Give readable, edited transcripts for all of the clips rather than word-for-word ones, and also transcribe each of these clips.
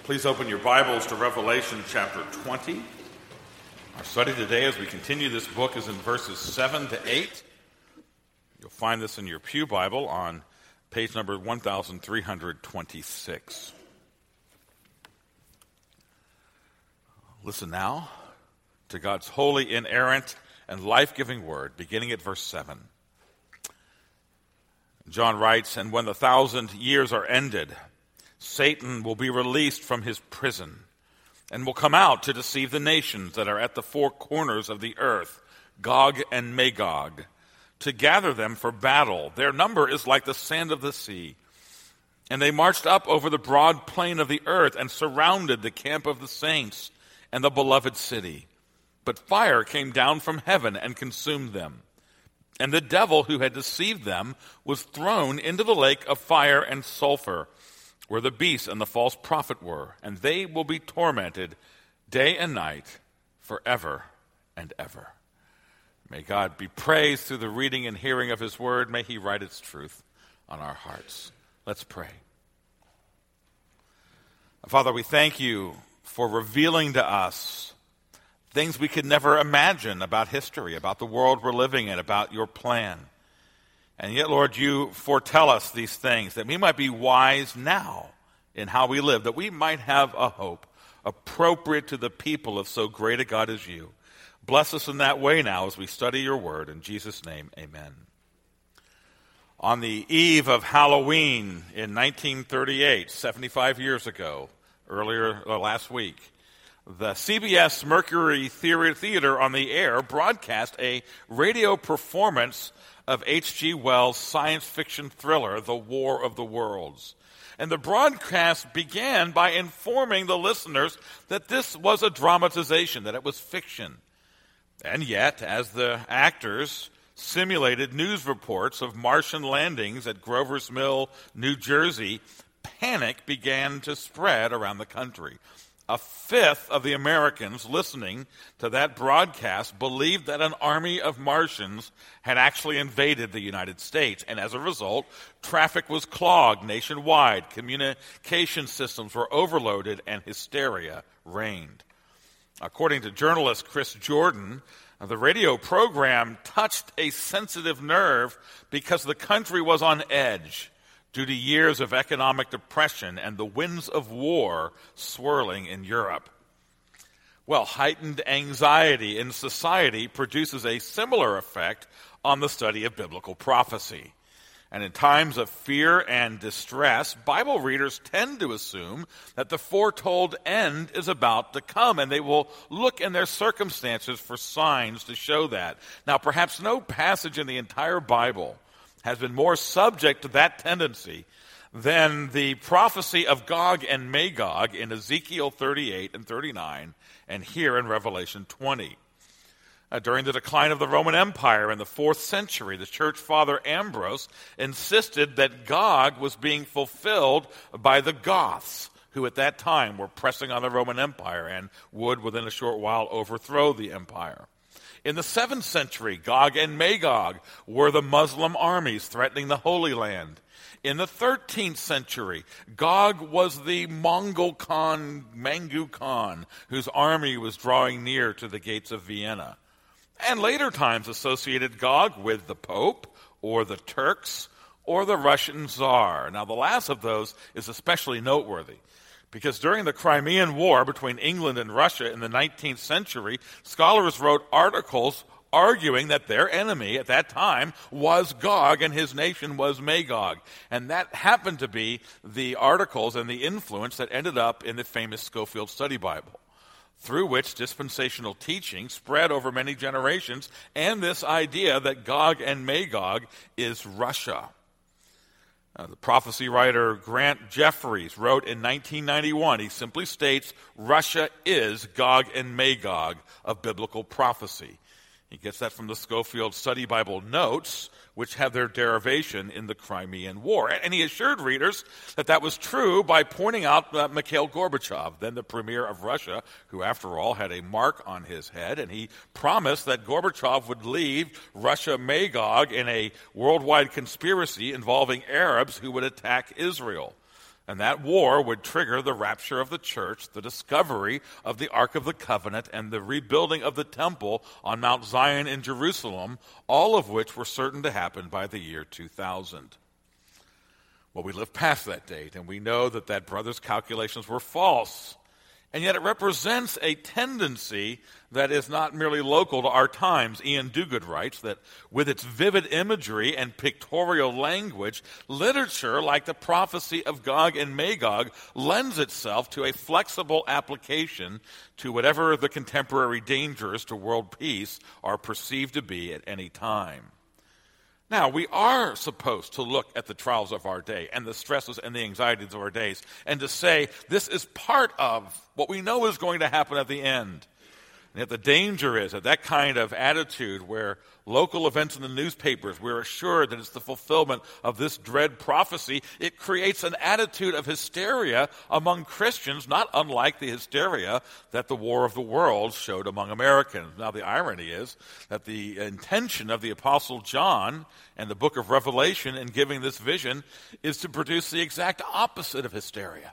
Please open your Bibles to Revelation chapter 20. Our study today as we continue this book is in verses 7 to 8. You'll find this in your Pew Bible on page number 1326. Listen now to God's holy, inerrant, and life-giving word, beginning at verse 7. John writes, "And when the 1,000 years are ended, Satan will be released from his prison and will come out to deceive the nations that are at the four corners of the earth, Gog and Magog, to gather them for battle. Their number is like the sand of the sea. And they marched up over the broad plain of the earth and surrounded the camp of the saints and the beloved city. But fire came down from heaven and consumed them. And the devil who had deceived them was thrown into the lake of fire and sulfur, where the beast and the false prophet were, and they will be tormented day and night forever and ever." May God be praised through the reading and hearing of his word. May he write its truth on our hearts. Let's pray. Father, we thank you for revealing to us things we could never imagine about history, about the world we're living in, about your plan. And yet, Lord, you foretell us these things that we might be wise now in how we live, that we might have a hope appropriate to the people of so great a God as you. Bless us in that way now as we study your word. In Jesus' name, amen. On the eve of Halloween in 1938, 75 years ago, last week, the CBS Mercury Theater on the air broadcast a radio performance of H.G. Wells' science fiction thriller, The War of the Worlds. And the broadcast began by informing the listeners that this was a dramatization, that it was fiction. And yet, as the actors simulated news reports of Martian landings at Grover's Mill, New Jersey, panic began to spread around the country. A fifth of the Americans listening to that broadcast believed that an army of Martians had actually invaded the United States. And as a result, traffic was clogged nationwide, communication systems were overloaded, and hysteria reigned. According to journalist Chris Jordan, the radio program touched a sensitive nerve because the country was on edge due to years of economic depression and the winds of war swirling in Europe. Well, heightened anxiety in society produces a similar effect on the study of biblical prophecy. And in times of fear and distress, Bible readers tend to assume that the foretold end is about to come, and they will look in their circumstances for signs to show that. Now, perhaps no passage in the entire Bible has been more subject to that tendency than the prophecy of Gog and Magog in Ezekiel 38 and 39, and here in Revelation 20. During the decline of the Roman Empire in the 4th century, the church father Ambrose insisted that Gog was being fulfilled by the Goths, who at that time were pressing on the Roman Empire and would within a short while overthrow the empire. In the 7th century, Gog and Magog were the Muslim armies threatening the Holy Land. In the 13th century, Gog was the Mongol Khan, Mangu Khan, whose army was drawing near to the gates of Vienna. And later times associated Gog with the Pope, or the Turks, or the Russian Tsar. Now, the last of those is especially noteworthy, because during the Crimean War between England and Russia in the 19th century, scholars wrote articles arguing that their enemy at that time was Gog and his nation was Magog. And that happened to be the articles and the influence that ended up in the famous Scofield Study Bible, through which dispensational teaching spread over many generations, and this idea that Gog and Magog is Russia. The prophecy writer Grant Jeffries wrote in 1991, he simply states, "Russia is Gog and Magog of biblical prophecy." He gets that from the Scofield Study Bible notes, which have their derivation in the Crimean War. And he assured readers that that was true by pointing out Mikhail Gorbachev, then the premier of Russia, who after all had a mark on his head, and he promised that Gorbachev would leave Russia Magog in a worldwide conspiracy involving Arabs who would attack Israel. And that war would trigger the rapture of the church, the discovery of the Ark of the Covenant, and the rebuilding of the temple on Mount Zion in Jerusalem, all of which were certain to happen by the year 2000. Well, we live past that date, and we know that brother's calculations were false. And yet it represents a tendency that is not merely local to our times. Ian Duguid writes that with its vivid imagery and pictorial language, literature like the prophecy of Gog and Magog lends itself to a flexible application to whatever the contemporary dangers to world peace are perceived to be at any time. Now, we are supposed to look at the trials of our day and the stresses and the anxieties of our days and to say this is part of what we know is going to happen at the end. And yet the danger is that kind of attitude where local events in the newspapers, we're assured that it's the fulfillment of this dread prophecy, it creates an attitude of hysteria among Christians, not unlike the hysteria that the War of the Worlds showed among Americans. Now, the irony is that the intention of the Apostle John and the book of Revelation in giving this vision is to produce the exact opposite of hysteria.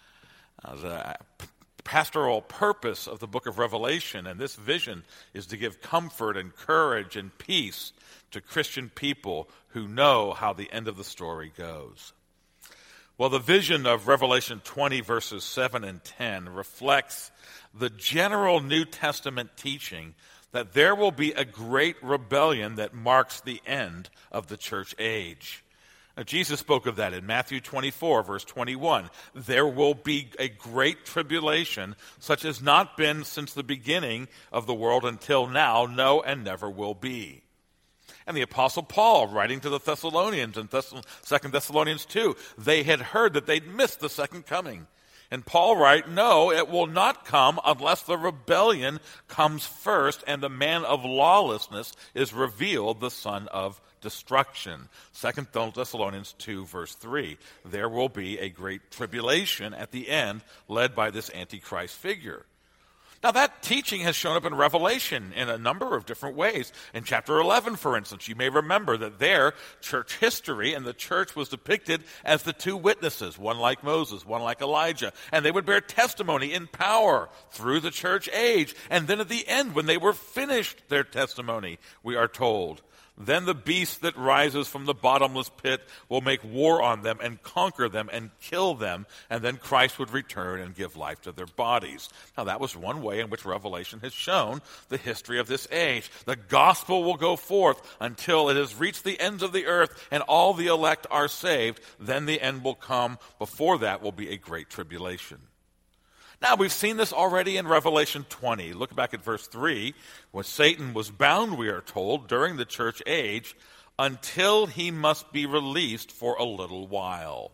The pastoral purpose of the book of Revelation and this vision is to give comfort and courage and peace to Christian people who know how the end of the story goes. Well, the vision of Revelation 20 verses 7 and 10 reflects the general New Testament teaching that there will be a great rebellion that marks the end of the church age. Now, Jesus spoke of that in Matthew 24, verse 21. There will be a great tribulation, such as not been since the beginning of the world until now, no, and never will be. And the Apostle Paul, writing to the Thessalonians in 2 Thessalonians 2, they had heard that they'd missed the second coming. And Paul writes, no, it will not come unless the rebellion comes first and the man of lawlessness is revealed, the son of destruction. 2 Thessalonians 2, verse 3. There will be a great tribulation at the end led by this Antichrist figure. Now, that teaching has shown up in Revelation in a number of different ways. In chapter 11, for instance, you may remember that there, church history and the church was depicted as the two witnesses, one like Moses, one like Elijah, and they would bear testimony in power through the church age. And then at the end, when they were finished their testimony, we are told, then the beast that rises from the bottomless pit will make war on them and conquer them and kill them, and then Christ would return and give life to their bodies. Now, that was one way in which Revelation has shown the history of this age. The gospel will go forth until it has reached the ends of the earth and all the elect are saved. Then the end will come. Before that will be a great tribulation. Now, we've seen this already in Revelation 20. Look back at verse 3. When Satan was bound, we are told, during the church age, until he must be released for a little while.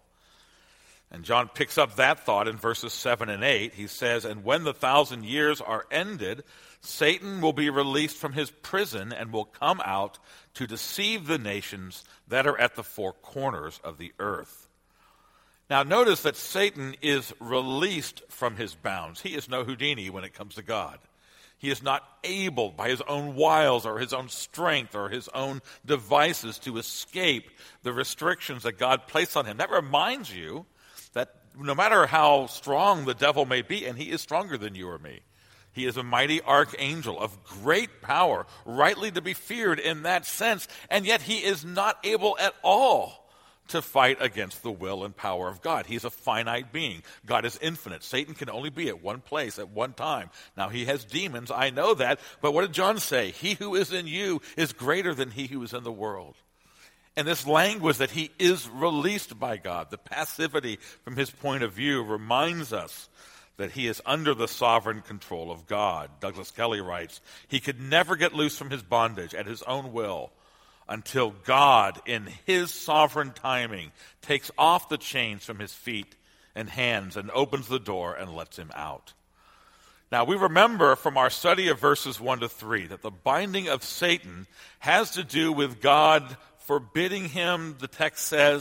And John picks up that thought in verses 7 and 8. He says, and when the 1,000 years are ended, Satan will be released from his prison and will come out to deceive the nations that are at the four corners of the earth. Now, notice that Satan is released from his bounds. He is no Houdini when it comes to God. He is not able by his own wiles or his own strength or his own devices to escape the restrictions that God placed on him. That reminds you that no matter how strong the devil may be, and he is stronger than you or me, he is a mighty archangel of great power, rightly to be feared in that sense, and yet he is not able at all to fight against the will and power of God. He's a finite being. God is infinite. Satan can only be at one place at one time. Now, he has demons, I know that, but what did John say? He who is in you is greater than he who is in the world. And this language that he is released by God, the passivity from his point of view, reminds us that he is under the sovereign control of God. Douglas Kelly writes, he could never get loose from his bondage at his own will until God, in his sovereign timing, takes off the chains from his feet and hands and opens the door and lets him out. Now, we remember from our study of verses 1 to 3 that the binding of Satan has to do with God forbidding him, the text says,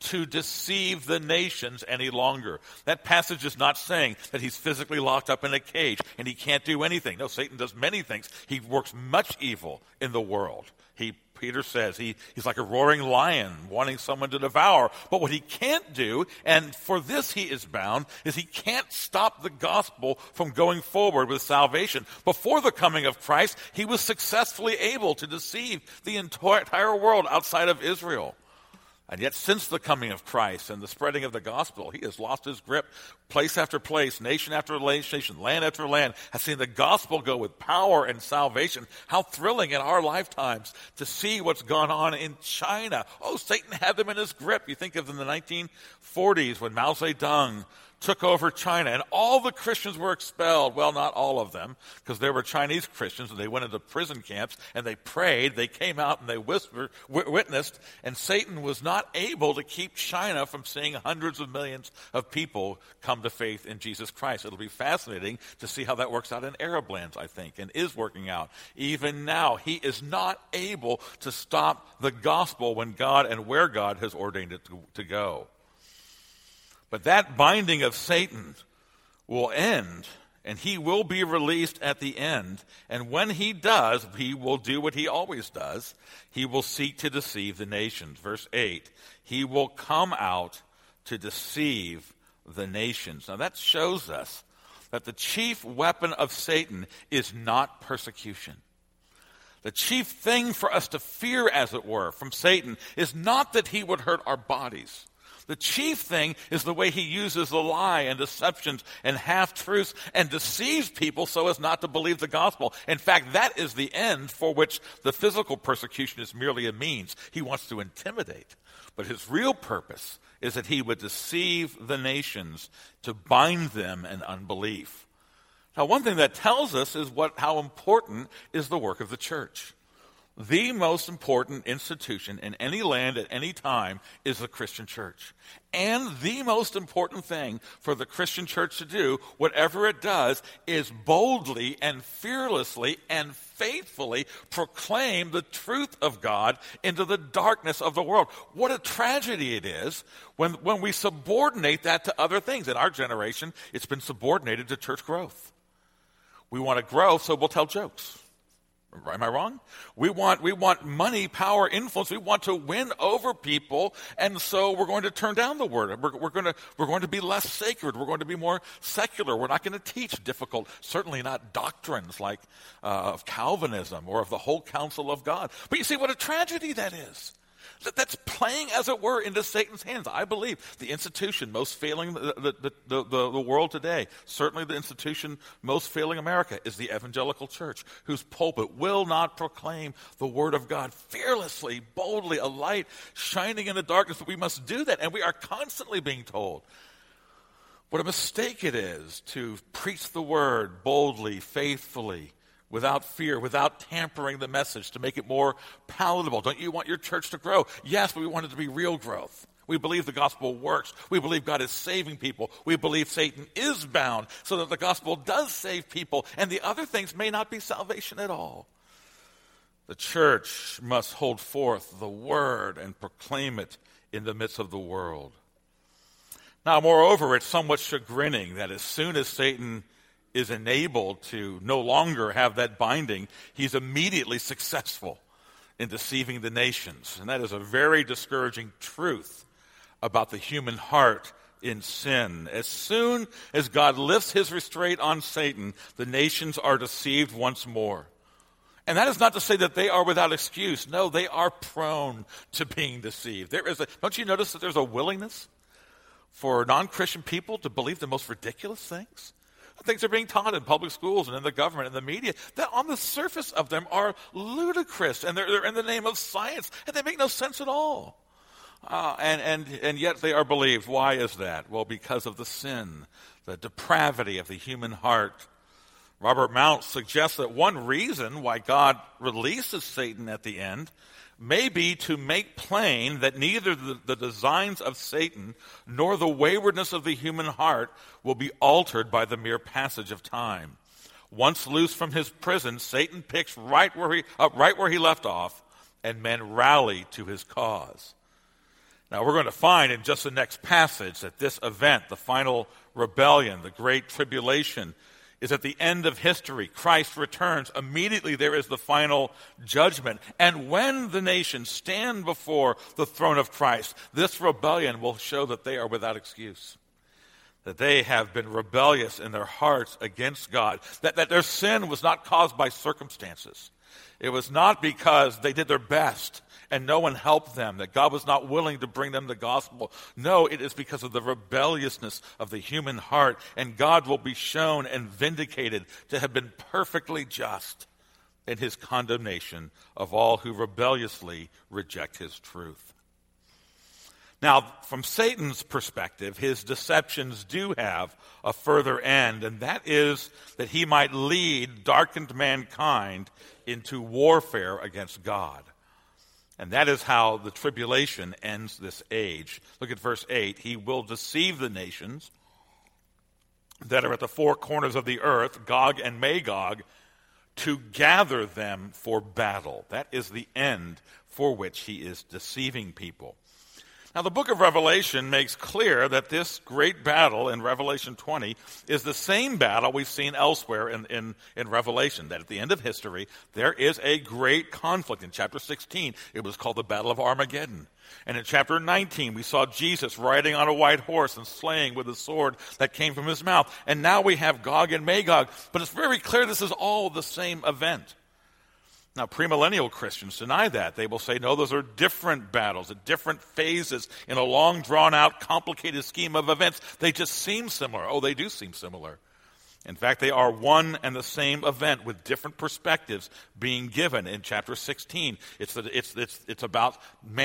to deceive the nations any longer. That passage is not saying that he's physically locked up in a cage and he can't do anything. No, Satan does many things. He works much evil in the world. Peter says he's like a roaring lion wanting someone to devour. But what he can't do, and for this he is bound, is he can't stop the gospel from going forward with salvation. Before the coming of Christ, he was successfully able to deceive the entire world outside of Israel. And yet since the coming of Christ and the spreading of the gospel, he has lost his grip. Place after place, nation after nation, land after land has seen the gospel go with power and salvation. How thrilling in our lifetimes to see what's gone on in China. Oh, Satan had them in his grip. You think of in the 1940s when Mao Zedong took over China, and all the Christians were expelled. Well, not all of them, because there were Chinese Christians, and they went into prison camps, and they prayed, they came out, and they witnessed, and Satan was not able to keep China from seeing hundreds of millions of people come to faith in Jesus Christ. It'll be fascinating to see how that works out in Arab lands, I think, and is working out. Even now, he is not able to stop the gospel when God and where God has ordained it to go. But that binding of Satan will end, and he will be released at the end. And when he does, he will do what he always does. He will seek to deceive the nations. Verse 8, he will come out to deceive the nations. Now that shows us that the chief weapon of Satan is not persecution. The chief thing for us to fear, as it were, from Satan is not that he would hurt our bodies. The chief thing is the way he uses the lie and deceptions and half-truths and deceives people so as not to believe the gospel. In fact, that is the end for which the physical persecution is merely a means. He wants to intimidate. But his real purpose is that he would deceive the nations to bind them in unbelief. Now, one thing that tells us is how important is the work of the church. The most important institution in any land at any time is the Christian church. And the most important thing for the Christian church to do, whatever it does, is boldly and fearlessly and faithfully proclaim the truth of God into the darkness of the world. What a tragedy it is when we subordinate that to other things. In our generation, it's been subordinated to church growth. We want to grow, so we'll tell jokes. Am I wrong? We want money, power, influence. We want to win over people, and so we're going to turn down the word. We're going to be less sacred. We're going to be more secular. We're not going to teach difficult, certainly not doctrines like of Calvinism or of the whole counsel of God. But you see what a tragedy that is. That's playing, as it were, into Satan's hands. I believe the institution most failing the world today, certainly the institution most failing America, is the evangelical church, whose pulpit will not proclaim the word of God fearlessly, boldly, a light shining in the darkness. But we must do that, and we are constantly being told what a mistake it is to preach the word boldly, faithfully, without fear, without tampering the message to make it more palatable. Don't you want your church to grow? Yes, but we want it to be real growth. We believe the gospel works. We believe God is saving people. We believe Satan is bound so that the gospel does save people, and the other things may not be salvation at all. The church must hold forth the word and proclaim it in the midst of the world. Now, moreover, it's somewhat chagrining that as soon as Satan is enabled to no longer have that binding, he's immediately successful in deceiving the nations. And that is a very discouraging truth about the human heart in sin. As soon as God lifts his restraint on Satan, the nations are deceived once more. And that is not to say that they are without excuse. No, they are prone to being deceived. Don't you notice that there's a willingness for non-Christian people to believe the most ridiculous things? Things are being taught in public schools and in the government and the media that on the surface of them are ludicrous, and they're in the name of science, and they make no sense at all. And yet they are believed. Why is that? Well, because of the sin, the depravity of the human heart. Robert Mount suggests that one reason why God releases Satan at the end may be to make plain that neither the designs of Satan nor the waywardness of the human heart will be altered by the mere passage of time. Once loose from his prison, Satan picks up right where he left off, and men rally to his cause. Now, we're going to find in just the next passage that this event, the final rebellion, the great tribulation, is at the end of history. Christ returns. Immediately there is the final judgment. And when the nations stand before the throne of Christ, this rebellion will show that they are without excuse, that they have been rebellious in their hearts against God, that their sin was not caused by circumstances. It was not because they did their best and no one helped them, that God was not willing to bring them the gospel. No, it is because of the rebelliousness of the human heart, and God will be shown and vindicated to have been perfectly just in his condemnation of all who rebelliously reject his truth. Now, from Satan's perspective, his deceptions do have a further end, and that is that he might lead darkened mankind into warfare against God. And that is how the tribulation ends this age. Look at verse 8. He will deceive the nations that are at the four corners of the earth, Gog and Magog, to gather them for battle. That is the end for which he is deceiving people. Now, the book of Revelation makes clear that this great battle in Revelation 20 is the same battle we've seen elsewhere in Revelation, that at the end of history, there is a great conflict. In chapter 16, it was called the Battle of Armageddon. And in chapter 19, we saw Jesus riding on a white horse and slaying with a sword that came from his mouth. And now we have Gog and Magog. But it's very clear this is all the same event. Now, premillennial Christians deny that. They will say, no, those are different battles at different phases in a long, drawn-out, complicated scheme of events. They just seem similar. Oh, they do seem similar. In fact, they are one and the same event with different perspectives being given. In chapter 16, it's about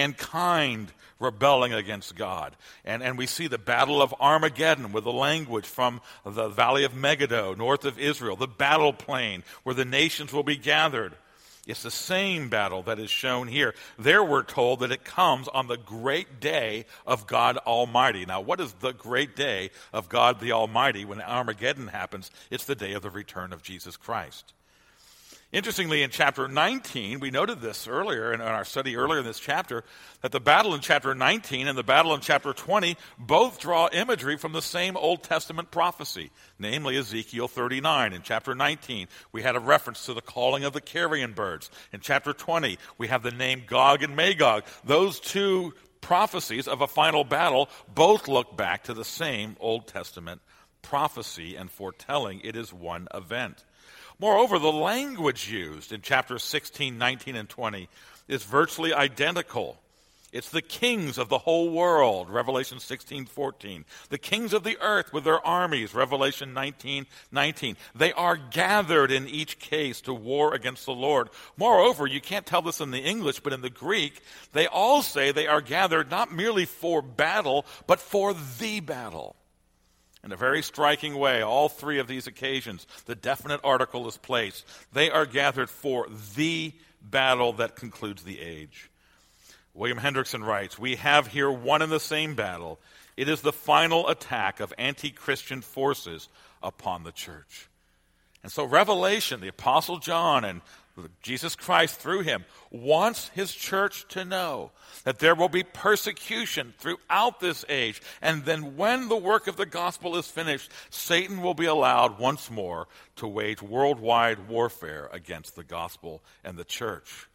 mankind rebelling against God. And we see the battle of Armageddon with the language from the valley of Megiddo, north of Israel, the battle plain where the nations will be gathered. It's the same battle that is shown here. There we're told that it comes on the great day of God Almighty. Now, what is the great day of God the Almighty when Armageddon happens? It's the day of the return of Jesus Christ. Interestingly, in chapter 19, we noted this earlier in our study earlier in this chapter, that the battle in chapter 19 and the battle in chapter 20 both draw imagery from the same Old Testament prophecy, namely Ezekiel 39. In chapter 19, we had a reference to the calling of the carrion birds. In chapter 20, we have the name Gog and Magog. Those two prophecies of a final battle both look back to the same Old Testament prophecy and foretelling it is one event. Moreover, the language used in chapters 16, 19, and 20 is virtually identical. It's the kings of the whole world, Revelation 16:14. The kings of the earth with their armies, Revelation 19:19. They are gathered in each case to war against the Lord. Moreover, you can't tell this in the English, but in the Greek, they all say they are gathered not merely for battle, but for the battle. In a very striking way, all three of these occasions, the definite article is placed. They are gathered for the battle that concludes the age. William Hendrickson writes, we have here one and the same battle. It is the final attack of anti-Christian forces upon the church. And so Revelation, the Apostle John and Jesus Christ through him wants his church to know that there will be persecution throughout this age. And then when the work of the gospel is finished, Satan will be allowed once more to wage worldwide warfare against the gospel and the church.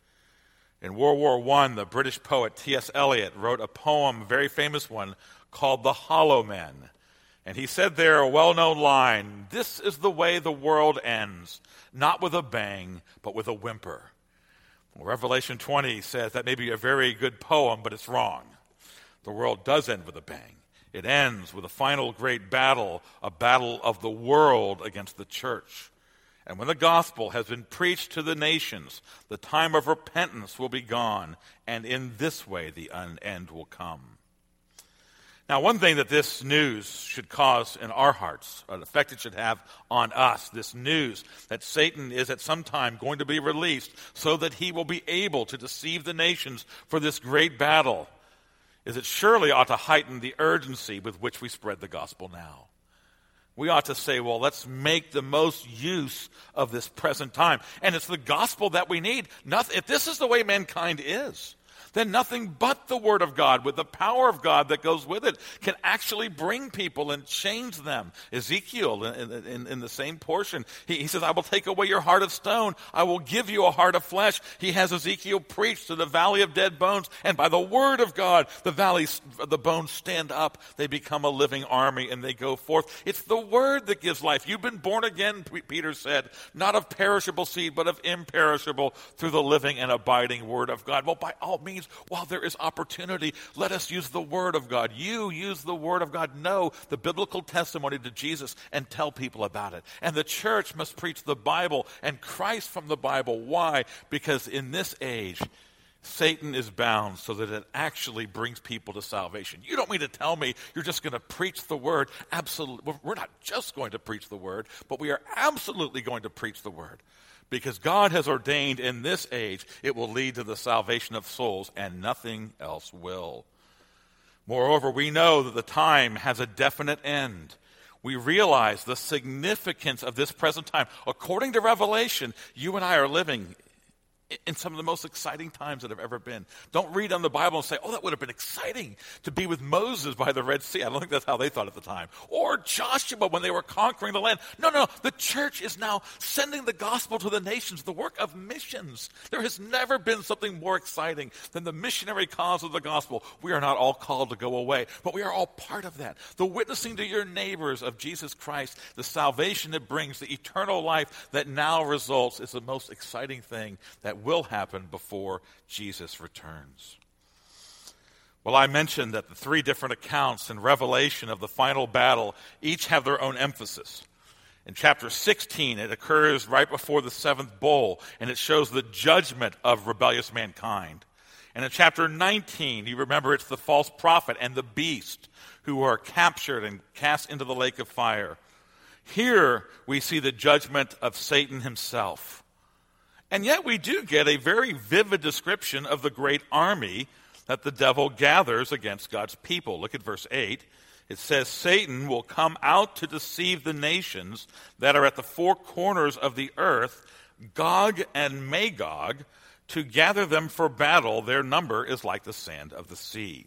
In World War I, the British poet T.S. Eliot wrote a poem, a very famous one, called The Hollow Men. And he said there a well-known line, this is the way the world ends, not with a bang, but with a whimper. Well, Revelation 20 says that may be a very good poem, but it's wrong. The world does end with a bang. It ends with a final great battle, a battle of the world against the church. And when the gospel has been preached to the nations, the time of repentance will be gone, and in this way the end will come. Now, one thing that this news should cause in our hearts, an effect it should have on us, this news that Satan is at some time going to be released so that he will be able to deceive the nations for this great battle, is it surely ought to heighten the urgency with which we spread the gospel now. We ought to say, well, let's make the most use of this present time. And it's the gospel that we need. If this is the way mankind is, then nothing but the Word of God, with the power of God that goes with it, can actually bring people and change them. Ezekiel, in the same portion, he says, I will take away your heart of stone. I will give you a heart of flesh. He has Ezekiel preach to the valley of dead bones, and by the Word of God, the bones stand up. They become a living army, and they go forth. It's the Word that gives life. You've been born again, Peter said, not of perishable seed, but of imperishable, through the living and abiding Word of God. Well, by all means, while there is opportunity, let us use the Word of God. You use the Word of God. Know the biblical testimony to Jesus and tell people about it. And the church must preach the Bible and Christ from the Bible. Why? Because in this age, Satan is bound so that it actually brings people to salvation. You don't mean to tell me you're just going to preach the Word? Absolutely. We're not just going to preach the Word, but we are absolutely going to preach the Word. Because God has ordained in this age it will lead to the salvation of souls, and nothing else will. Moreover, we know that the time has a definite end. We realize the significance of this present time. According to Revelation, you and I are living in some of the most exciting times that have ever been. Don't read on the Bible and say, oh, that would have been exciting to be with Moses by the Red Sea. I don't think that's how they thought at the time. Or Joshua when they were conquering the land. No. The church is now sending the gospel to the nations, the work of missions. There has never been something more exciting than the missionary cause of the gospel. We are not all called to go away, but we are all part of that. The witnessing to your neighbors of Jesus Christ, the salvation it brings, the eternal life that now results, is the most exciting thing that will happen before Jesus returns. Well, I mentioned that the three different accounts in Revelation of the final battle each have their own emphasis. In chapter 16, it occurs right before the seventh bowl, and it shows the judgment of rebellious mankind. And in chapter 19, you remember it's the false prophet and the beast who are captured and cast into the lake of fire. Here we see the judgment of Satan himself. And yet we do get a very vivid description of the great army that the devil gathers against God's people. Look at verse 8. It says, Satan will come out to deceive the nations that are at the four corners of the earth, Gog and Magog, to gather them for battle. Their number is like the sand of the sea.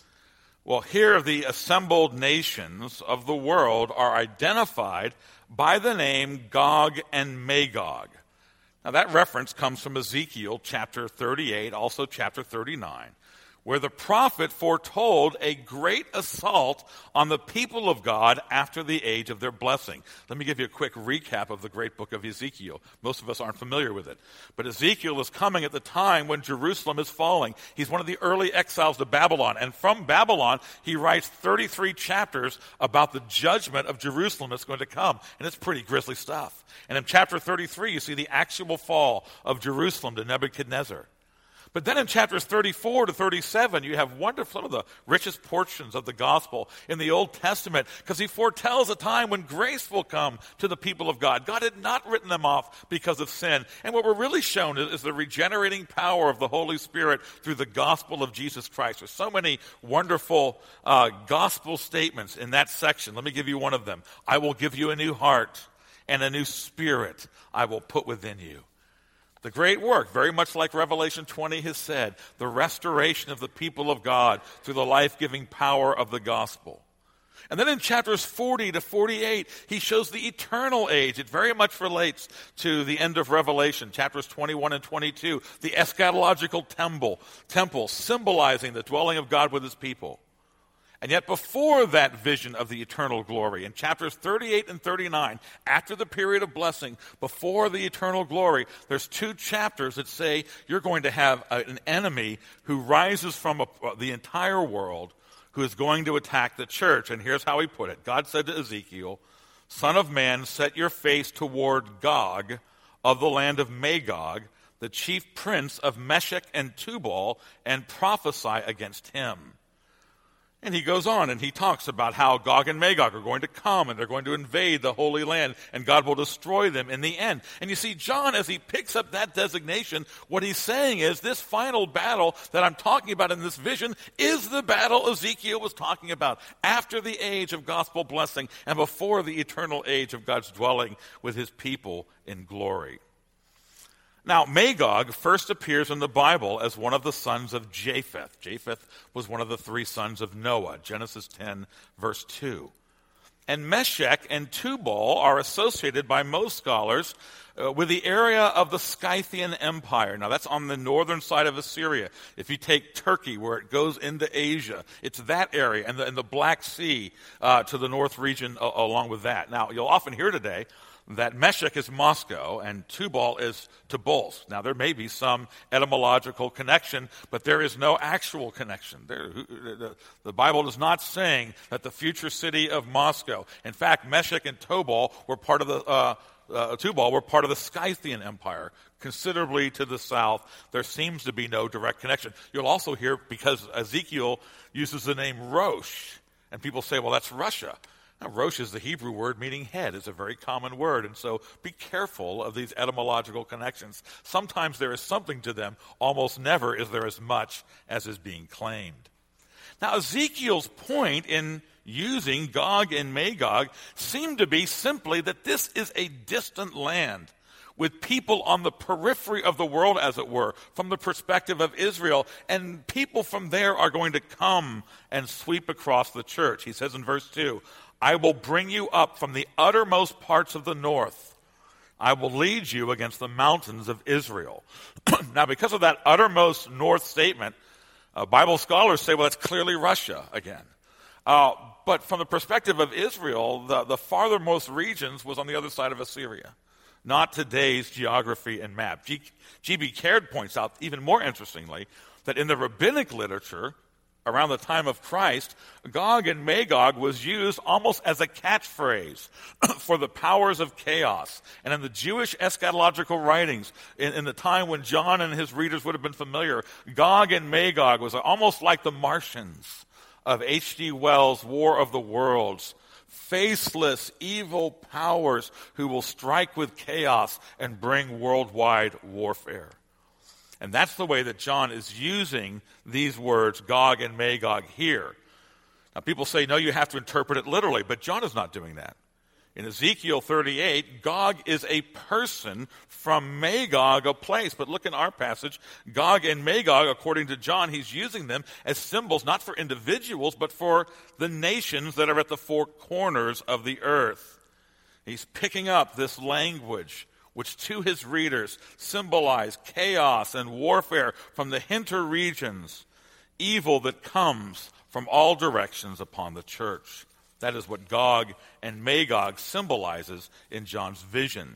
Well, here the assembled nations of the world are identified by the name Gog and Magog. Now, that reference comes from Ezekiel chapter 38, also chapter 39, where the prophet foretold a great assault on the people of God after the age of their blessing. Let me give you a quick recap of the great book of Ezekiel. Most of us aren't familiar with it. But Ezekiel is coming at the time when Jerusalem is falling. He's one of the early exiles to Babylon. And from Babylon, he writes 33 chapters about the judgment of Jerusalem that's going to come. And it's pretty grisly stuff. And in chapter 33, you see the actual fall of Jerusalem to Nebuchadnezzar. But then in chapters 34 to 37, you have some of the richest portions of the gospel in the Old Testament, because he foretells a time when grace will come to the people of God. God had not written them off because of sin. And what we're really shown is the regenerating power of the Holy Spirit through the gospel of Jesus Christ. There's so many wonderful gospel statements in that section. Let me give you one of them. I will give you a new heart, and a new spirit I will put within you. The great work, very much like Revelation 20 has said, the restoration of the people of God through the life-giving power of the gospel. And then in chapters 40 to 48, he shows the eternal age. It very much relates to the end of Revelation, chapters 21 and 22, the eschatological temple symbolizing the dwelling of God with his people. And yet before that vision of the eternal glory, in chapters 38 and 39, after the period of blessing, before the eternal glory, there's two chapters that say you're going to have an enemy who rises from the entire world, who is going to attack the church. And here's how he put it. God said to Ezekiel, Son of man, set your face toward Gog of the land of Magog, the chief prince of Meshech and Tubal, and prophesy against him. And he goes on and he talks about how Gog and Magog are going to come and they're going to invade the Holy Land and God will destroy them in the end. And you see, John, as he picks up that designation, what he's saying is this final battle that I'm talking about in this vision is the battle Ezekiel was talking about after the age of gospel blessing and before the eternal age of God's dwelling with his people in glory. Now, Magog first appears in the Bible as one of the sons of Japheth. Japheth was one of the three sons of Noah, Genesis 10, verse 2. And Meshech and Tubal are associated by most scholars with the area of the Scythian Empire. Now, that's on the northern side of Assyria. If you take Turkey, where it goes into Asia, it's that area, and the Black Sea to the north region along with that. Now, you'll often hear today that Meshech is Moscow and Tubal is Tobolsk. Now, there may be some etymological connection, but there is no actual connection. The Bible is not saying that the future city of Moscow. In fact, Meshech and Tubal were part of the Scythian Empire, considerably to the south. There seems to be no direct connection. You'll also hear, because Ezekiel uses the name Rosh, and people say, well, that's Russia. Now, Rosh is the Hebrew word meaning head. It's a very common word, and so be careful of these etymological connections. Sometimes there is something to them. Almost never is there as much as is being claimed. Now, Ezekiel's point in using Gog and Magog seemed to be simply that this is a distant land with people on the periphery of the world, as it were, from the perspective of Israel, and people from there are going to come and sweep across the church. He says in verse 2, I will bring you up from the uttermost parts of the north. I will lead you against the mountains of Israel. Now, because of that uttermost north statement, Bible scholars say, well, that's clearly Russia again. But from the perspective of Israel, the farthermost regions was on the other side of Assyria, not today's geography and map. G.B. Caird points out, even more interestingly, that in the rabbinic literature, around the time of Christ, Gog and Magog was used almost as a catchphrase for the powers of chaos. And in the Jewish eschatological writings, in the time when John and his readers would have been familiar, Gog and Magog was almost like the Martians of H.G. Wells' War of the Worlds. Faceless, evil powers who will strike with chaos and bring worldwide warfare. And that's the way that John is using these words, Gog and Magog, here. Now, people say, no, you have to interpret it literally, but John is not doing that. In Ezekiel 38, Gog is a person, from Magog, a place. But look in our passage, Gog and Magog, according to John, he's using them as symbols, not for individuals, but for the nations that are at the four corners of the earth. He's picking up this language which to his readers symbolize chaos and warfare from the hinter regions, evil that comes from all directions upon the church. That is what Gog and Magog symbolizes in John's vision.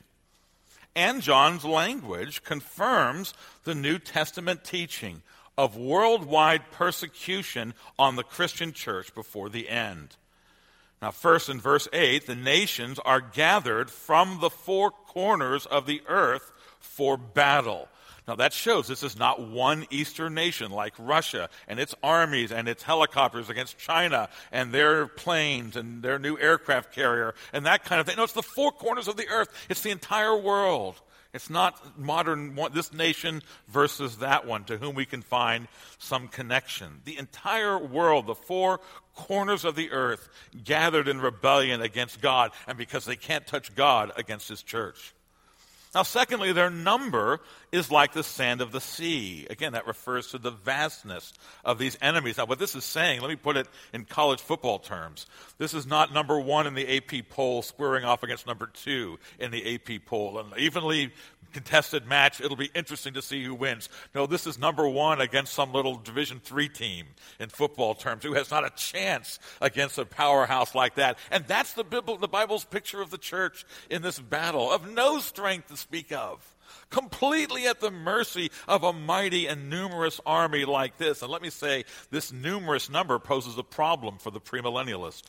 And John's language confirms the New Testament teaching of worldwide persecution on the Christian church before the end. Now, first in verse 8, the nations are gathered from the four corners of the earth for battle. Now, that shows this is not one Eastern nation like Russia and its armies and its helicopters against China and their planes and their new aircraft carrier and that kind of thing. No, it's the four corners of the earth. It's the entire world. It's not modern, this nation versus that one to whom we can find some connection. The entire world, the four corners of the earth, gathered in rebellion against God, and because they can't touch God, against his church. Now, secondly, their number is like the sand of the sea. Again, that refers to the vastness of these enemies. Now, what this is saying, let me put it in college football terms. This is not number one in the AP poll squaring off against number two in the AP poll. An evenly contested match, it'll be interesting to see who wins. No, this is number one against some little Division III team in football terms who has not a chance against a powerhouse like that. And that's the Bible's picture of the church in this battle, of no strength to speak of, completely at the mercy of a mighty and numerous army like this. And let me say, this numerous number poses a problem for the premillennialist.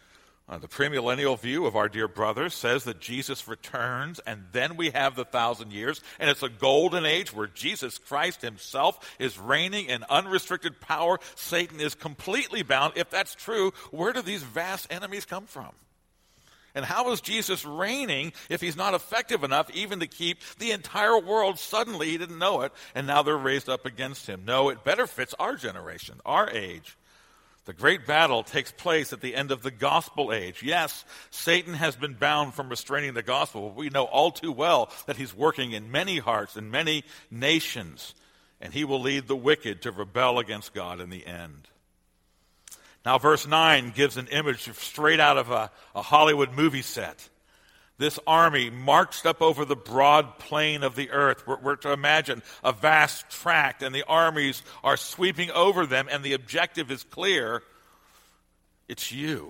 The premillennial view of our dear brothers says that Jesus returns and then we have the 1,000 years, and it's a golden age where Jesus Christ himself is reigning in unrestricted power. Satan is completely bound. If that's true, where do these vast enemies come from? And how is Jesus reigning if he's not effective enough even to keep the entire world? Suddenly he didn't know it, and now they're raised up against him. No, it better fits our generation, our age. The great battle takes place at the end of the gospel age. Yes, Satan has been bound from restraining the gospel, but we know all too well that he's working in many hearts and many nations, and he will lead the wicked to rebel against God in the end. Now, verse 9 gives an image straight out of a Hollywood movie set. This army marched up over the broad plain of the earth. We're to imagine a vast tract, and the armies are sweeping over them, and the objective is clear. It's you.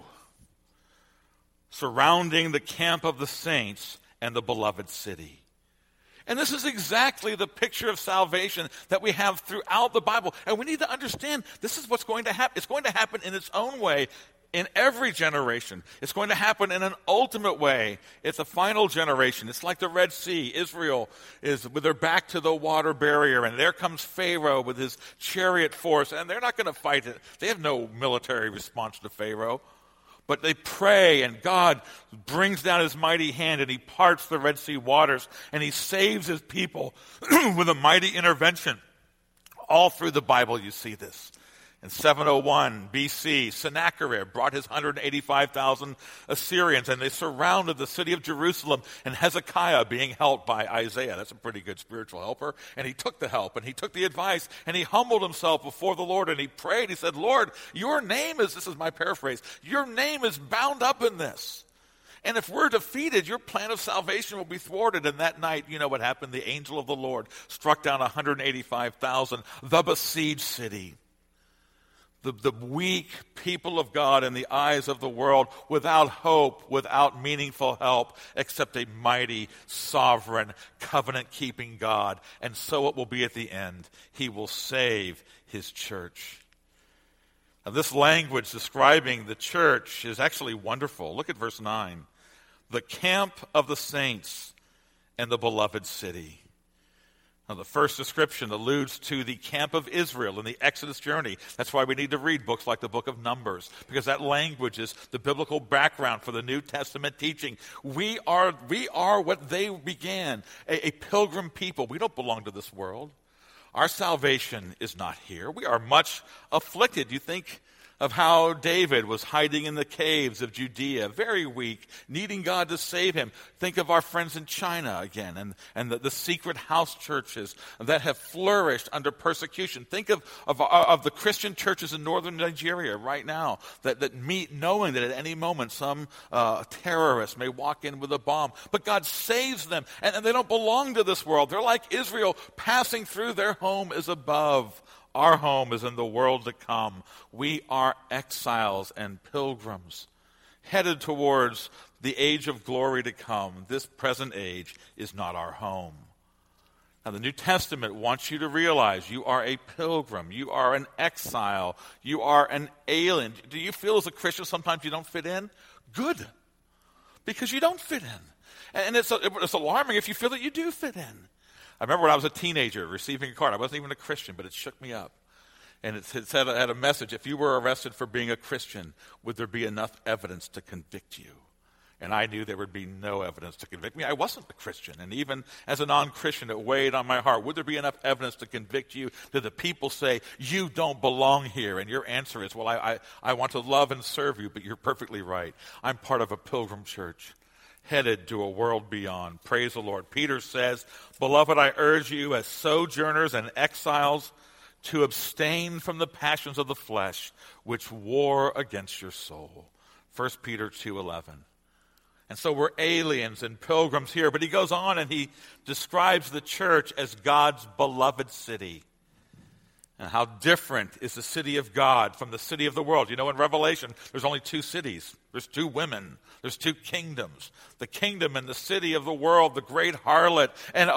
Surrounding the camp of the saints and the beloved city. And this is exactly the picture of salvation that we have throughout the Bible. And we need to understand this is what's going to happen. It's going to happen in its own way in every generation. It's going to happen in an ultimate way. It's a final generation. It's like the Red Sea. Israel is with their back to the water barrier, and there comes Pharaoh with his chariot force, and they're not going to fight it. They have no military response to Pharaoh. But they pray, and God brings down his mighty hand, and he parts the Red Sea waters, and he saves his people with a mighty intervention. All through the Bible you see this. In 701 BC, Sennacherib brought his 185,000 Assyrians, and they surrounded the city of Jerusalem, and Hezekiah being helped by Isaiah. That's a pretty good spiritual helper. And he took the help, and he took the advice, and he humbled himself before the Lord, and he prayed. He said, Lord, your name is, this is my paraphrase, your name is bound up in this. And if we're defeated, your plan of salvation will be thwarted. And that night, you know what happened? The angel of the Lord struck down 185,000, the besieged city. The weak people of God in the eyes of the world, without hope, without meaningful help, except a mighty, sovereign, covenant-keeping God. And so it will be at the end. He will save his church. Now, this language describing the church is actually wonderful. Look at verse 9. The camp of the saints and the beloved city. Now, the first description alludes to the camp of Israel in the Exodus journey. That's why we need to read books like the book of Numbers, because that language is the biblical background for the New Testament teaching. We are what they began, a pilgrim people. We don't belong to this world. Our salvation is not here. We are much afflicted. You think of how David was hiding in the caves of Judea, very weak, needing God to save him. Think of our friends in China again, and the secret house churches that have flourished under persecution. Think of the Christian churches in northern Nigeria right now that meet knowing that at any moment some terrorist may walk in with a bomb. But God saves them, and they don't belong to this world. They're like Israel, passing through. Their home is above. Our home is in the world to come. We are exiles and pilgrims, headed towards the age of glory to come. This present age is not our home. Now, the New Testament wants you to realize you are a pilgrim. You are an exile. You are an alien. Do you feel as a Christian sometimes you don't fit in? Good, because you don't fit in. And it's alarming if you feel that you do fit in. I remember when I was a teenager receiving a card. I wasn't even a Christian, but it shook me up. And it had a message, if you were arrested for being a Christian, would there be enough evidence to convict you? And I knew there would be no evidence to convict me. I wasn't a Christian. And even as a non-Christian, it weighed on my heart. Would there be enough evidence to convict you? Did the people say, you don't belong here? And your answer is, well, I want to love and serve you, but you're perfectly right. I'm part of a pilgrim church, headed to a world beyond. Praise the Lord. Peter says, Beloved, I urge you as sojourners and exiles to abstain from the passions of the flesh, which war against your soul. 1 Peter 2:11. And so we're aliens and pilgrims here. But he goes on and he describes the church as God's beloved city. And how different is the city of God from the city of the world. You know, in Revelation, there's only two cities. There's two women. There's two kingdoms. The kingdom and the city of the world, the great harlot. And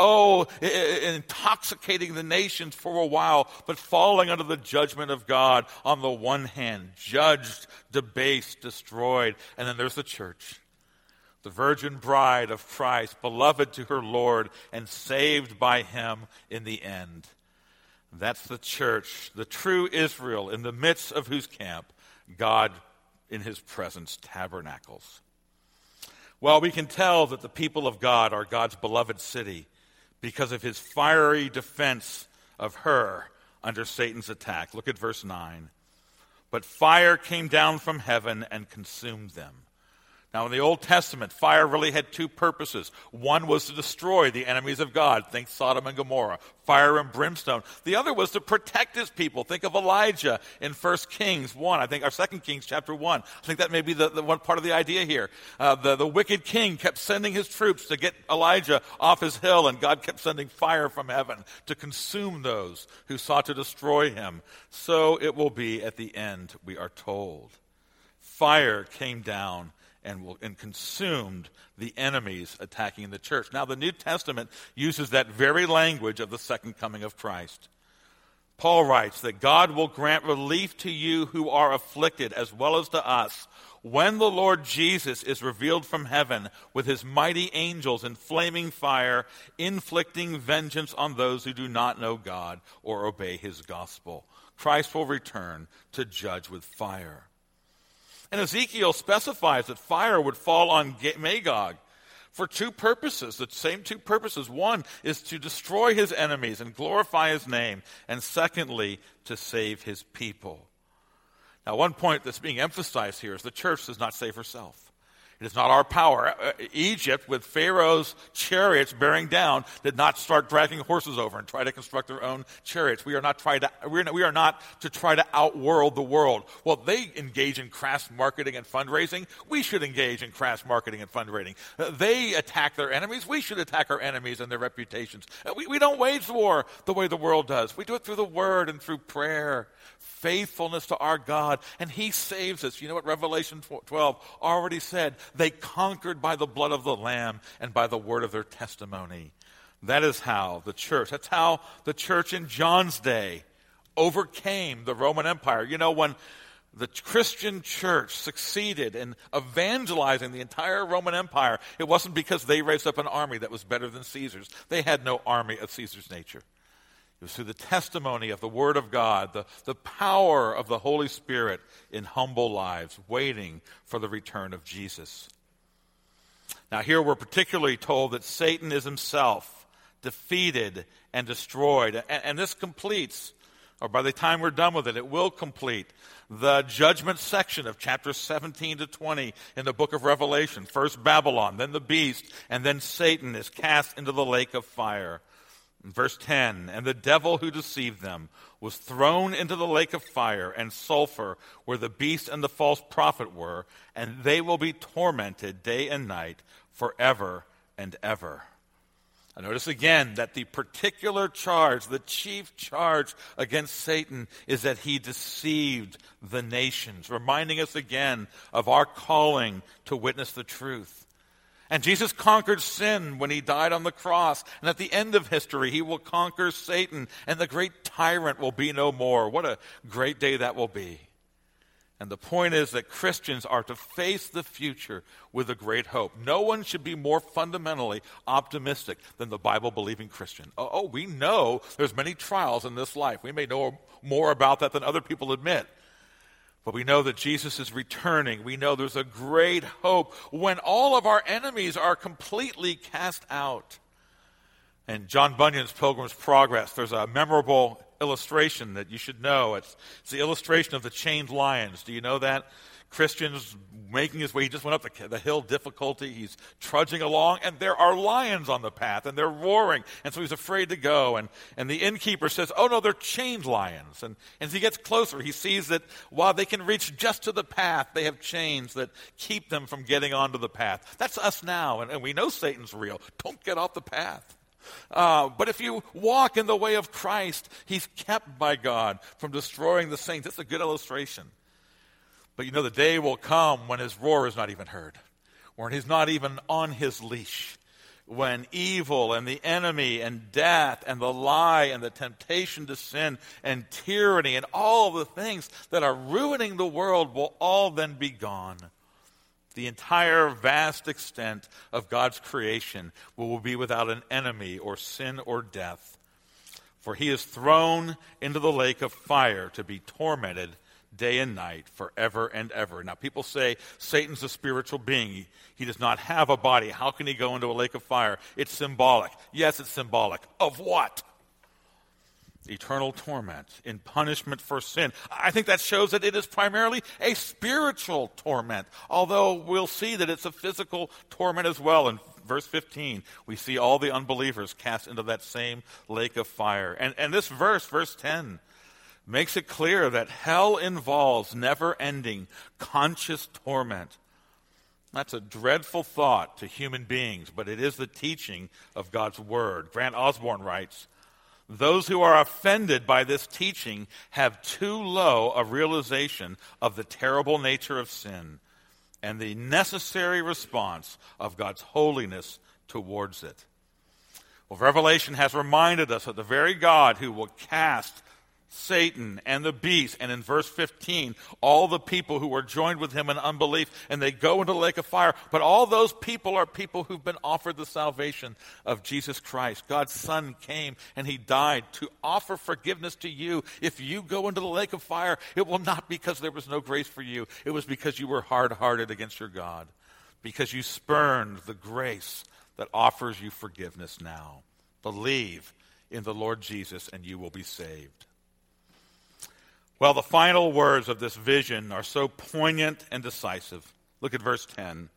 intoxicating the nations for a while, but falling under the judgment of God on the one hand. Judged, debased, destroyed. And then there's the church. The virgin bride of Christ, beloved to her Lord and saved by him in the end. That's the church, the true Israel, in the midst of whose camp God in his presence tabernacles. Well, we can tell that the people of God are God's beloved city because of his fiery defense of her under Satan's attack. Look at verse 9. but fire came down from heaven and consumed them. Now, in the Old Testament, fire really had two purposes. One was to destroy the enemies of God. Think Sodom and Gomorrah, fire and brimstone. The other was to protect his people. Think of Elijah in 1 Kings 1, or 2 Kings chapter 1. I think that may be the one part of the idea here. The wicked king kept sending his troops to get Elijah off his hill, and God kept sending fire from heaven to consume those who sought to destroy him. So it will be at the end, we are told. Fire came down and consumed the enemies attacking the church. Now, the New Testament uses that very language of the second coming of Christ. Paul writes that God will grant relief to you who are afflicted as well as to us when the Lord Jesus is revealed from heaven with his mighty angels in flaming fire, inflicting vengeance on those who do not know God or obey his gospel. Christ will return to judge with fire. And Ezekiel specifies that fire would fall on Magog for two purposes, the same two purposes. One is to destroy his enemies and glorify his name, and secondly, to save his people. Now, one point that's being emphasized here is the church does not save herself. It is not our power. Egypt, with Pharaoh's chariots bearing down, did not start dragging horses over and try to construct their own chariots. We are not to try to outworld the world. Well, they engage in crass marketing and fundraising. We should engage in crass marketing and fundraising. They attack their enemies. We should attack our enemies and their reputations. We don't wage war the way the world does. We do it through the word and through prayer, faithfulness to our God, and he saves us. You know what Revelation 12 already said? They conquered by the blood of the Lamb and by the word of their testimony. That's how the church in John's day overcame the Roman Empire. You know, when the Christian church succeeded in evangelizing the entire Roman Empire, it wasn't because they raised up an army that was better than Caesar's. They had no army of Caesar's nature. It was through the testimony of the Word of God, the power of the Holy Spirit in humble lives, waiting for the return of Jesus. Now here we're particularly told that Satan is himself defeated and destroyed. And this completes, or by the time we're done with it, it will complete the judgment section of chapters 17 to 20 in the book of Revelation. First Babylon, then the beast, and then Satan is cast into the lake of fire. In verse 10, and the devil who deceived them was thrown into the lake of fire and sulfur where the beast and the false prophet were, and they will be tormented day and night forever and ever. I notice again that the particular charge, the chief charge against Satan is that he deceived the nations, reminding us again of our calling to witness the truth. And Jesus conquered sin when he died on the cross. And at the end of history, he will conquer Satan, and the great tyrant will be no more. What a great day that will be. And the point is that Christians are to face the future with a great hope. No one should be more fundamentally optimistic than the Bible-believing Christian. We know there's many trials in this life. We may know more about that than other people admit. But we know that Jesus is returning. We know there's a great hope when all of our enemies are completely cast out. In John Bunyan's Pilgrim's Progress, there's a memorable illustration that you should know. It's the illustration of the chained lions. Do you know that? Christian's making his way. He just went up the hill difficulty. He's trudging along, and there are lions on the path, and they're roaring. And so he's afraid to go. And the innkeeper says, oh, no, they're chained lions. And as he gets closer, he sees that while they can reach just to the path, they have chains that keep them from getting onto the path. That's us now, and we know Satan's real. Don't get off the path. But if you walk in the way of Christ, he's kept by God from destroying the saints. It's a good illustration. But you know, the day will come when his roar is not even heard, when he's not even on his leash, when evil and the enemy and death and the lie and the temptation to sin and tyranny and all the things that are ruining the world will all then be gone. The entire vast extent of God's creation will be without an enemy or sin or death. For he is thrown into the lake of fire to be tormented day and night forever and ever. Now, people say Satan's a spiritual being. He does not have a body. How can he go into a lake of fire? It's symbolic. Yes, it's symbolic. Of what? eternal torment, in punishment for sin. I think that shows that it is primarily a spiritual torment, although we'll see that it's a physical torment as well. In verse 15, we see all the unbelievers cast into that same lake of fire. And this verse 10, makes it clear that hell involves never-ending conscious torment. That's a dreadful thought to human beings, but it is the teaching of God's word. Grant Osborne writes, "Those who are offended by this teaching have too low a realization of the terrible nature of sin and the necessary response of God's holiness towards it." Well, Revelation has reminded us that the very God who will cast Satan and the beast, and in verse 15, all the people who were joined with him in unbelief, and they go into the lake of fire. But all those people are people who've been offered the salvation of Jesus Christ. God's Son came and he died to offer forgiveness to you. If you go into the lake of fire, it will not be because there was no grace for you. It was because you were hard-hearted against your God, because you spurned the grace that offers you forgiveness now. Believe in the Lord Jesus and you will be saved. Well, the final words of this vision are so poignant and decisive. Look at verse 10.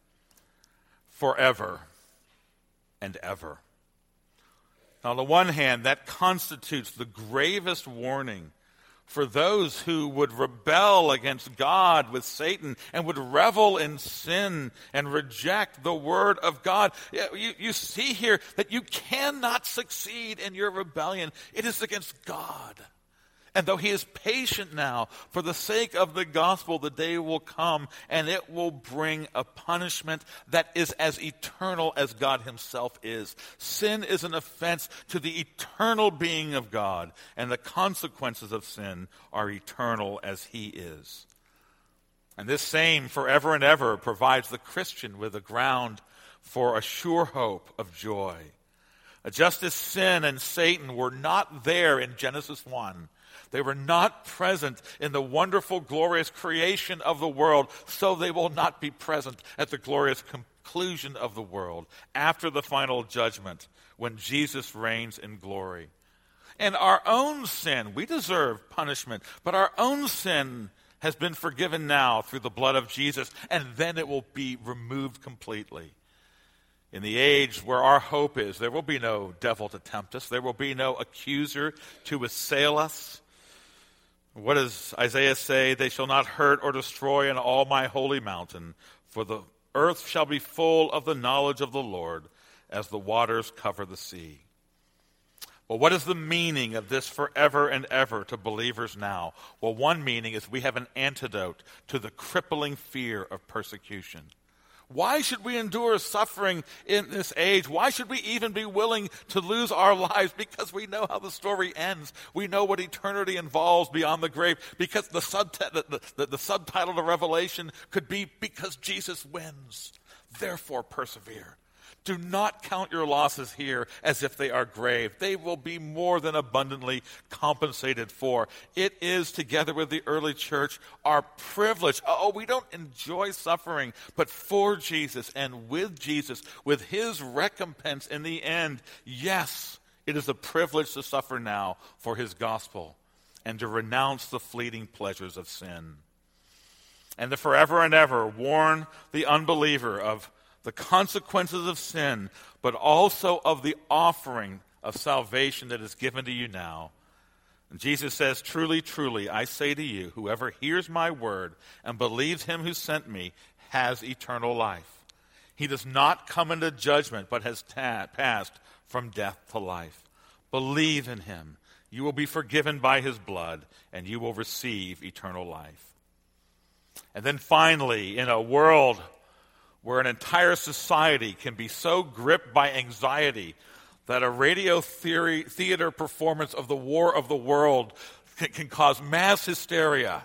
Forever and ever. Now, on the one hand, that constitutes the gravest warning for those who would rebel against God with Satan and would revel in sin and reject the word of God. You see here that you cannot succeed in your rebellion. It is against God. And though he is patient now, for the sake of the gospel, the day will come and it will bring a punishment that is as eternal as God himself is. Sin is an offense to the eternal being of God, and the consequences of sin are eternal as he is. And this same forever and ever provides the Christian with a ground for a sure hope of joy. Just as sin and Satan were not there in Genesis 1, they were not present in the wonderful, glorious creation of the world, so they will not be present at the glorious conclusion of the world after the final judgment when Jesus reigns in glory. And our own sin, we deserve punishment, but our own sin has been forgiven now through the blood of Jesus, and then it will be removed completely. In the age where our hope is, there will be no devil to tempt us. There will be no accuser to assail us. What does Isaiah say? They shall not hurt or destroy in all my holy mountain, for the earth shall be full of the knowledge of the Lord as the waters cover the sea. Well, what is the meaning of this forever and ever to believers now? Well, one meaning is we have an antidote to the crippling fear of persecution. Why should we endure suffering in this age? Why should we even be willing to lose our lives? Because we know how the story ends. We know what eternity involves beyond the grave. Because the subtitle of Revelation could be, because Jesus wins. Therefore persevere. Do not count your losses here as if they are grave. They will be more than abundantly compensated for. It is, together with the early church, our privilege. We don't enjoy suffering, but for Jesus and with Jesus, with his recompense in the end, yes, it is a privilege to suffer now for his gospel and to renounce the fleeting pleasures of sin. And the forever and ever warn the unbeliever of the consequences of sin, but also of the offering of salvation that is given to you now. And Jesus says, truly, truly, I say to you, whoever hears my word and believes him who sent me has eternal life. He does not come into judgment, but has passed from death to life. Believe in him. You will be forgiven by his blood, and you will receive eternal life. And then finally, in a world where an entire society can be so gripped by anxiety that a radio theater performance of the War of the World can cause mass hysteria.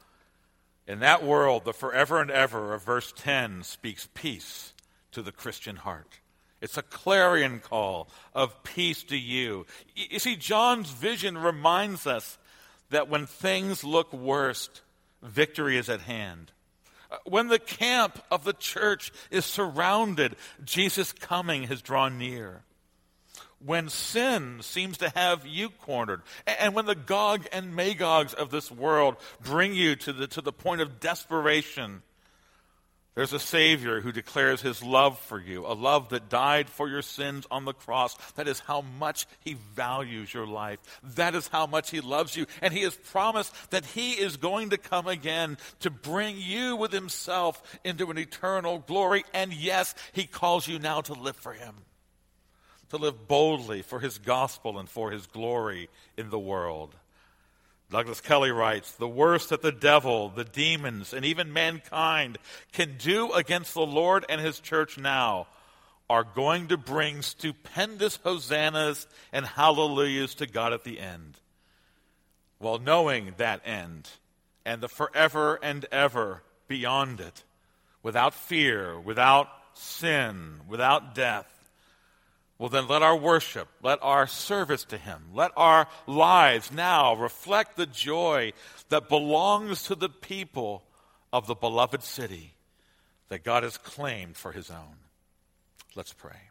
In that world, the forever and ever of verse 10 speaks peace to the Christian heart. It's a clarion call of peace to you. You see, John's vision reminds us that when things look worst, victory is at hand. When the camp of the church is surrounded, Jesus' coming has drawn near. when sin seems to have you cornered, and when the Gog and Magogs of this world bring you to the point of desperation, there's a Savior who declares his love for you, a love that died for your sins on the cross. That is how much he values your life. That is how much he loves you. And he has promised that he is going to come again to bring you with himself into an eternal glory. And yes, he calls you now to live for him, to live boldly for his gospel and for his glory in the world. Douglas Kelly writes, "The worst that the devil, the demons, and even mankind can do against the Lord and his church now are going to bring stupendous hosannas and hallelujahs to God at the end. While knowing that end and the forever and ever beyond it, without fear, without sin, without death, well, then let our worship, let our service to him, let our lives now reflect the joy that belongs to the people of the beloved city that God has claimed for his own." Let's pray.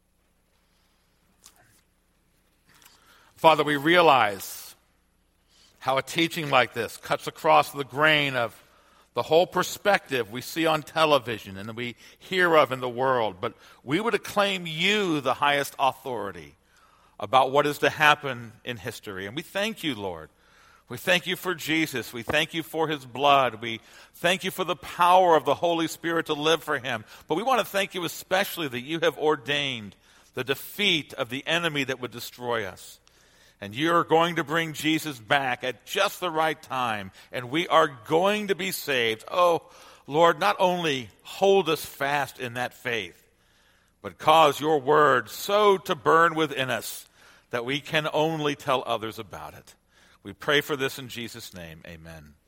Father, we realize how a teaching like this cuts across the grain of the whole perspective we see on television and that we hear of in the world. But we would acclaim you the highest authority about what is to happen in history. And we thank you, Lord. We thank you for Jesus. We thank you for his blood. We thank you for the power of the Holy Spirit to live for him. But we want to thank you especially that you have ordained the defeat of the enemy that would destroy us. And you're going to bring Jesus back at just the right time, and we are going to be saved. Oh, Lord, not only hold us fast in that faith, but cause your word so to burn within us that we can only tell others about it. We pray for this in Jesus' name. Amen.